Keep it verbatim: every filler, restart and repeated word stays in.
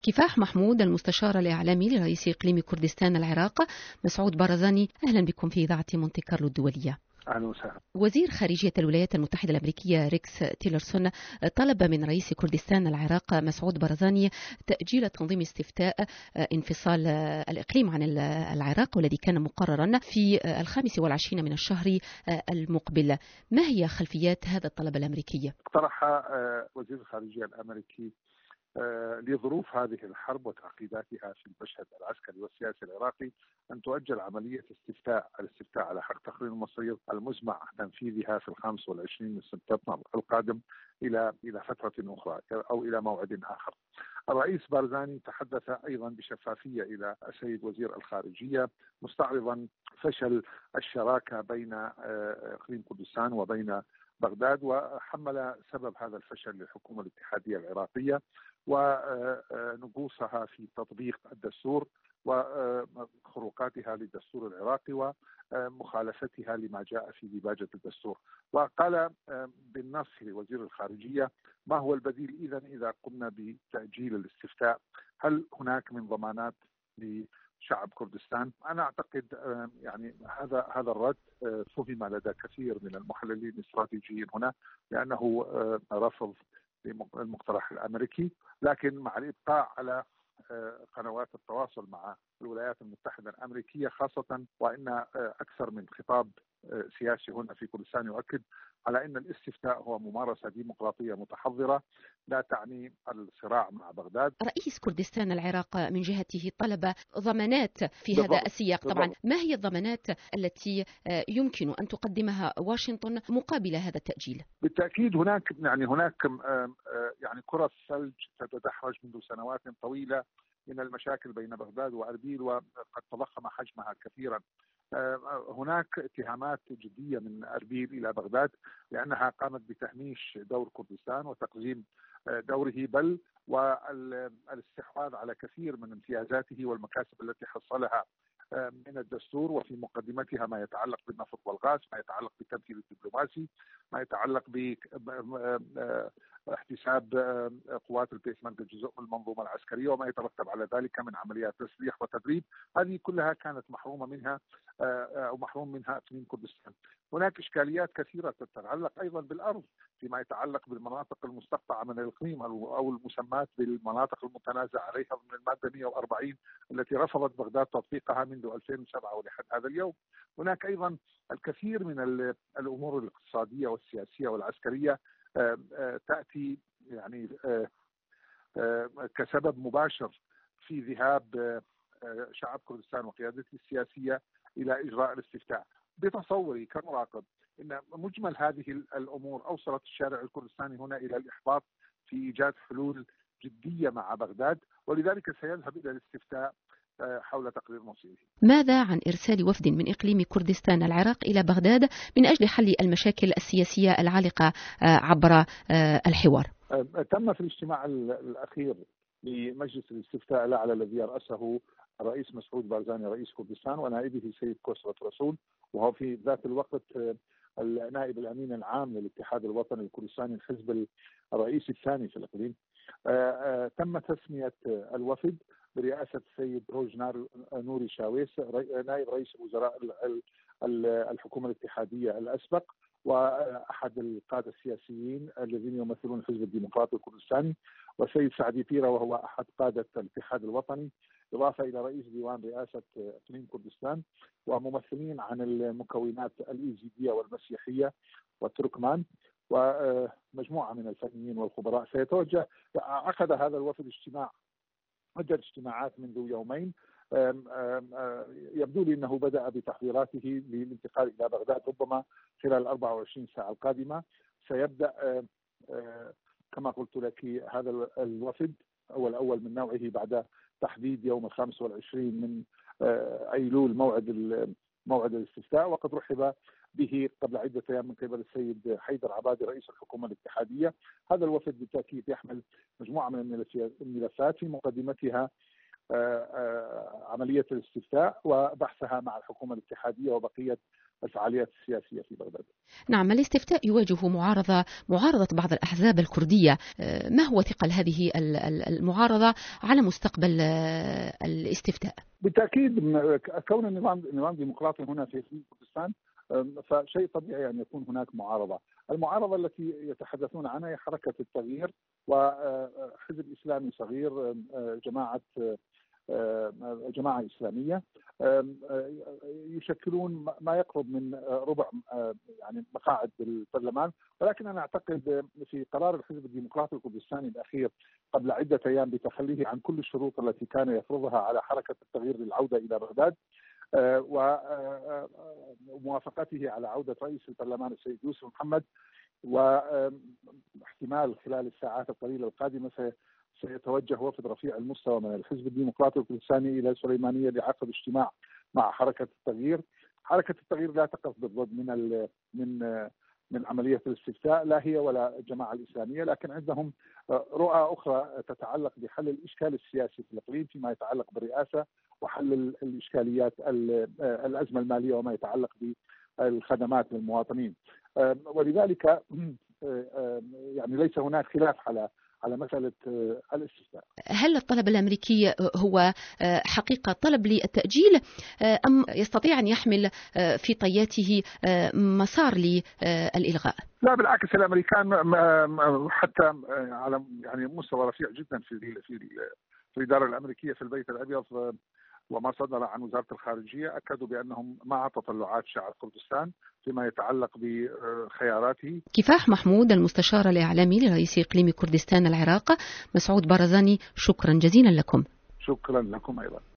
كفاح محمود المستشار الإعلامي لرئيس إقليم كردستان العراق مسعود بارزاني، أهلا بكم في إذاعة مونتي كارلو الدولية. أهلا وسهلا. وزير خارجية الولايات المتحدة الأمريكية ريكس تيلرسون طلب من رئيس كردستان العراق مسعود بارزاني تأجيل تنظيم استفتاء انفصال الإقليم عن العراق والذي كان مقررا في الخامس والعشرين من الشهر المقبل. ما هي خلفيات هذا الطلب الأمريكي؟ اقترح وزير الخارجية الأمريكي لظروف هذه الحرب وتعقيداتها في المشهد العسكري والسياسي العراقي أن تؤجل عملية استفتاء الاستفتاء على حق تقرير المصير المزمع تنفيذها في الخامس والعشرين من سبتمبر القادم إلى إلى فترة أخرى أو إلى موعد آخر. الرئيس بارزاني تحدث أيضا بشفافية إلى السيد وزير الخارجية مستعرضا فشل الشراكة بين إقليم كردستان وبين بغداد، وحمل سبب هذا الفشل للحكومة الاتحادية العراقية ونقوصها في تطبيق الدستور وخروقاتها للدستور العراقي ومخالفتها لما جاء في ديباجة الدستور. وقال بالنص لوزير الخارجية: ما هو البديل إذا إذا قمنا بتأجيل الاستفتاء؟ هل هناك من ضمانات لشعب كردستان؟ أنا أعتقد يعني هذا هذا الرد فهم لدى كثير من المحللين الاستراتيجيين هنا لأنه رفض المقترح الأمريكي، لكن مع الإبقاء على قنوات التواصل مع الولايات المتحدة الأمريكية خاصة، وإن أكثر من خطاب سياسي هنا في كردستان يؤكد على أن الاستفتاء هو ممارسة ديمقراطية متحضرة لا تعني الصراع مع بغداد. رئيس كردستان العراق من جهته طلب ضمانات في بالضبط. هذا السياق طبعا بالضبط. ما هي الضمانات التي يمكن أن تقدمها واشنطن مقابل هذا التأجيل؟ بالتأكيد هناك يعني هناك يعني كرة ثلج تتدحرج منذ سنوات طويلة من المشاكل بين بغداد وأربيل، وقد تضخم حجمها كثيرا. هناك اتهامات جدية من أربيل إلى بغداد لأنها قامت بتهميش دور كردستان وتقزيم دوره، بل والاستحواذ على كثير من امتيازاته والمكاسب التي حصلها من الدستور، وفي مقدمتها ما يتعلق بالنفط والغاز، ما يتعلق بالتمثيل الدبلوماسي، ما يتعلق باحتساب قوات البيسمنت جزء من المنظومة العسكرية وما يترتب على ذلك من عمليات تسليح وتدريب. هذه كلها كانت محرومة منها أو محروم منها إقليم كردستان. هناك إشكاليات كثيرة تتعلق أيضا بالأرض فيما يتعلق بالمناطق المستقطعة من الإقليم أو المسمات بالمناطق المتنازع عليها من المادة مئة وأربعين التي رفضت بغداد تطبيقها منذ ألفين وسبعة ولحد هذا اليوم. هناك أيضا الكثير من الأمور الاقتصادية والسياسية والعسكرية تأتي يعني كسبب مباشر في ذهاب شعب كردستان وقيادته السياسية إلى إجراء الاستفتاء. بتصوري كمراقب أن مجمل هذه الأمور أوصلت الشارع الكردستاني هنا إلى الإحباط في إيجاد حلول جدية مع بغداد، ولذلك سيذهب إلى الاستفتاء حول تقرير مصيره. ماذا عن إرسال وفد من إقليم كردستان العراق إلى بغداد من أجل حل المشاكل السياسية العالقة عبر الحوار؟ تم في الاجتماع الأخير لمجلس الاستفتاء الأعلى الذي يرأسه الرئيس مسعود بارزاني رئيس كردستان ونائبه السيد كسرة رسول، وهو في ذات الوقت النائب الأمين العام للاتحاد الوطني الكردستاني الحزب الرئيسي الثاني في الإقليم. تم تسمية الوفد برئاسة السيد روج نوري شاويس نائب رئيس وزراء الحكومة الاتحادية الأسبق وأحد القادة السياسيين الذين يمثلون الحزب الديمقراطي الكردستاني، والسيد سعدي بيرة وهو أحد قادة الاتحاد الوطني، إضافة إلى رئيس ديوان رئاسة إقليم كردستان وممثلين عن المكونات الإيزيدية والمسيحية والتركمان ومجموعة من الفنيين والخبراء. سيتوجه عقد هذا الوفد اجتماع عدة اجتماعات منذ يومين. أم أم يبدو لي أنه بدأ بتحضيراته للانتقال إلى بغداد ربما خلال أربعة وعشرين ساعة القادمة. سيبدأ كما قلت لك هذا الوفد هو الأول من نوعه بعد تحديد يوم الخامس والعشرين من أيلول موعد موعد الاستفتاء، وقد رحب به قبل عدة أيام من قبل السيد حيدر عبادي رئيس الحكومة الاتحادية. هذا الوفد بالتأكيد يحمل مجموعة من الملفات في مقدمتها عملية الاستفتاء وبحثها مع الحكومة الاتحادية وبقية الفعاليات السياسية في بغداد. نعم، الاستفتاء يواجه معارضة معارضة بعض الأحزاب الكردية. ما هو ثقل هذه المعارضة على مستقبل الاستفتاء؟ بالتأكيد كون النظام نظام ديمقراطي هنا في كردستان فشيء طبيعي أن يكون هناك معارضة. المعارضة التي يتحدثون عنها هي حركة التغيير وحزب إسلامي صغير، جماعة جماعة إسلامية، يشكلون ما يقرب من ربع يعني مقاعد البرلمان. ولكن أنا أعتقد في قرار الحزب الديمقراطي الكردستاني الأخير قبل عدة أيام بتخليه عن كل الشروط التي كان يفرضها على حركة التغيير للعودة إلى بغداد وموافقته على عودة رئيس البرلمان السيد يوسف محمد، واحتمال خلال الساعات القليلة القادمة سيتوجه وفد رفيع المستوى من الحزب الديمقراطي الكردستاني إلى سليمانية لعقد اجتماع مع حركة التغيير. حركة التغيير لا تقف بالضد من ال من من عملية الاستفتاء، لا هي ولا الجماعة الإسلامية، لكن عندهم رؤى أخرى تتعلق بحل الإشكال السياسي في الإقليم فيما يتعلق بالرئاسة وحل الإشكاليات الأزمة المالية وما يتعلق بالخدمات للمواطنين. ولذلك يعني ليس هناك خلاف على على مسألة الاستفتاء. هل الطلب الأمريكي هو حقيقة طلب للتأجيل أم يستطيع أن يحمل في طياته مسار للإلغاء؟ لا بالعكس، الأمريكان حتى على يعني مستوى رفيع جدا في في في الإدارة الأمريكية في البيت الأبيض وما صدر عن وزارة الخارجية أكدوا بأنهم مع تطلعات شعب كردستان فيما يتعلق بخياراته. كفاح محمود، المستشار الإعلامي لرئيس إقليم كردستان العراق مسعود بارزاني، شكرا جزيلا لكم. شكرا لكم أيضا.